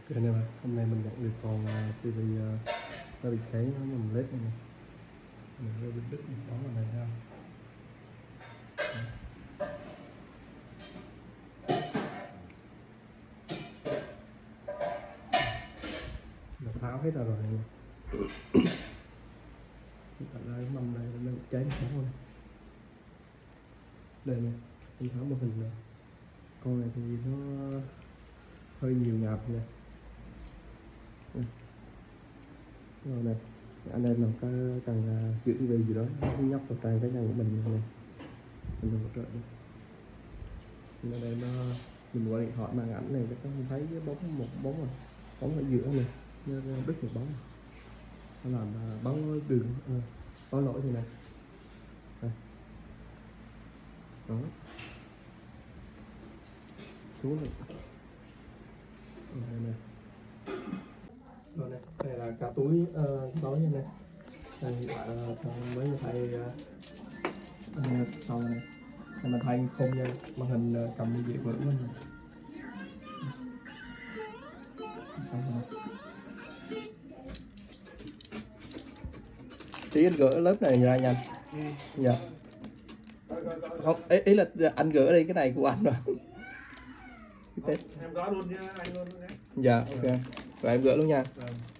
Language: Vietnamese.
Đây nè, hôm nay mình nhận được con tivi nó bị cháy, nó nằm led này nè, mình hơi bị đứt đó vào này ha. Nó tháo hết ra rồi này. Tại đây mâm này nó bị cháy một bóng này. Đây nè, mình tháo một hình nè. Con này thì nó hơi nhiều nhạc nè. Rồi này, anh em làm cái cần sửa tivi gì đó, nó nhóc vào trang cái nhà của mình này. Mình hỗ trợ đi. Ở đây nó mình qua điện thoại màn ảnh này, nó thấy cái bóng, một bóng rồi, bóng ở giữa này, nó đứt một bóng, nó làm bóng đường có lỗi như này. Đây. Đó, xuống này. Đây này. Rồi này, đây là cả túi tối như này. Đây với thầy sau này. Đây là thay không nha, màn hình cầm như dễ vỡ luôn rồi. Xong rồi. Tí anh gỡ lớp này ra nhanh. Dạ. Không, ý là anh gỡ đi, cái này của anh rồi. Em gỡ luôn nha, anh luôn nhé. Dạ, ok. Rồi em gỡ luôn nha.